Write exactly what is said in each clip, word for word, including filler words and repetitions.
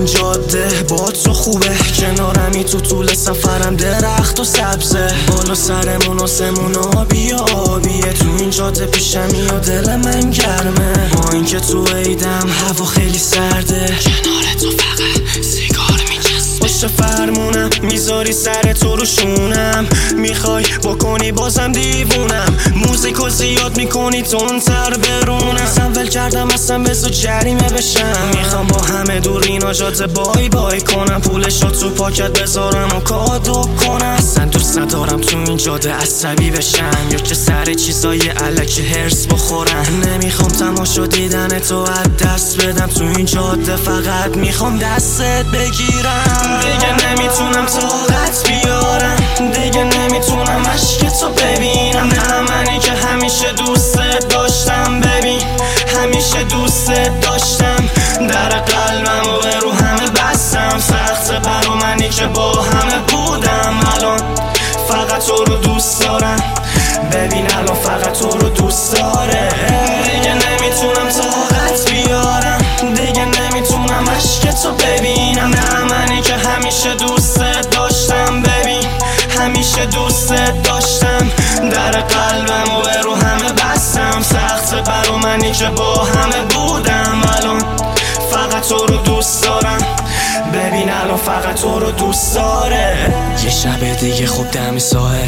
جاده با تو خوبه، کنارمی تو طول سفرم درخت و سبزه، بالا سرمون آسمون آبی و آبیه، تو این جاده پیشمی و دل من گرمه، با اینکه تو عیدم هوا خیلی سرده، کنار تو فقط سیگار میچسبه، پشت فرمونم میذاری سر تو رو شونم، میخوای بکنی بازم دیوونم، موزیکو زیاد میکنی تندتر برونم، سنول کردم اصلا بذار جریمه بشم، میخوام با همه دور اینا جاده بای بای کنم، پولشو تو پاکت بذارم و کادو کنم، اصلا دوست ندارم تو این جاده عصبی بشم یا که سر چیزای الکی هرس بخورم، نمیخوام تماشا دیدن تو از دست بدم، تو این جاده فقط میخوام دستت بگیرم، دیگه نمیتونم طاقت بیارم، دیگه نمیتونم عشق تو ببینم، نه منی که همیشه دوستت داشتم، ببین همیشه دوستت داشتم، در قلبم و رو همه بستم، سخته برا منی که با همه بودم، الان فقط تو رو دوست دارم، ببین الان فقط تو رو دوست داره، دیگه نمیتونم طاقت بیارم، دیگه نمیتونم عشق تو ببینم، نه منی که همیشه دوستت داشتم، ببین همیشه دوستت داشتم، در قلبم و رو همه بستم، سخته برا منی که با همه بودم، الان فقط تو رو دوست دارم، ببین الان فقط تو رو دوست داره. یه شب دیگه خوب دمی ساحل،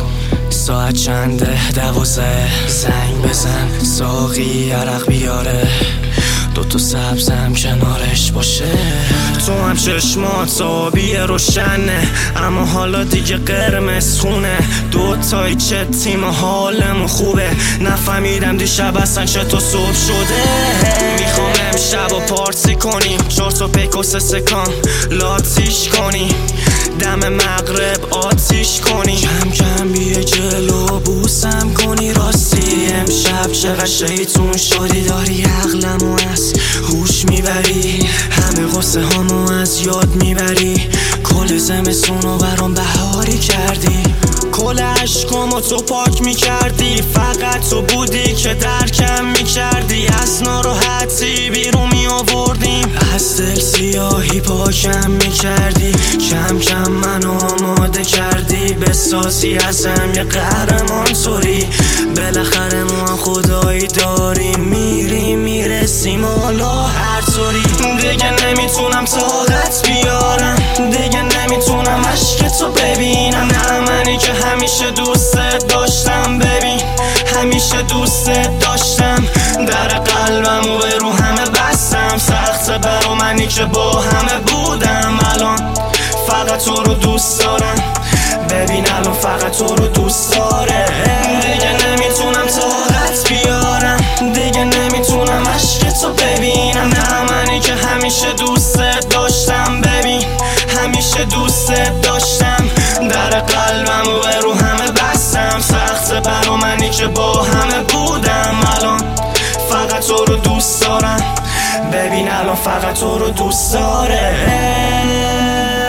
ساعت چنده دوازه، زنگ بزن ساقی عرق بیاره، دوتا سبزم کنارش باشه، تو هم چشمات آبی روشنه اما حالا دیگه قرمز خونه، دوتایی چه تیم حالمون خوبه، نفهمیدم دیشب اصلا چطور صبح شده، میخوام امشب و پارتی کنیم، چهار تا پیک و سه سکان لاتیش کنیم، دم مغرب آتیش کنی، کم کم بیه جلو بوسم کنی، راستی امشب چقدر شیطون شدی، داری عقلمو از هوش میبری، همه قصه هامو از یاد میبری، کل زمستونو برام بهاری کردی، کل عشقامو تو پاک میکردی، فقط تو بودی که درکم میکردی، از ناراحتی بیرون میآوردیم، از دل سیاهی پاکم میکردی، کم کم منو آماده کردی بسازی ازم یه قهرمان طوری، بالاخره ما هم خدایی داریم، میریم میرسیم حالا هر طوری، دیگه نمیتونم طاقت بیارم، دیگه نمیتونم عشق تو ببینم، نه منی که همیشه دوستت داشتم، ببین همیشه دوستت داشتم، در قلبم و رو همه بستم، سخته برا منی که با همه بودم، الان فقط تو رو دوست دارم، ببین الان فقط تو رو دوست داره، دیگه نمیتونم طاقت بیارم، دیگه نمیتونم عشق تو ببینم، نه منی که همیشه دوستت داشتم، ببین همیشه دوستت داشتم، در قلبم و رو همه بستم، سخته برا منی که با همه بودم، الان فقط تو رو دوست دارم، ببین الان فقط تو رو دوست داره.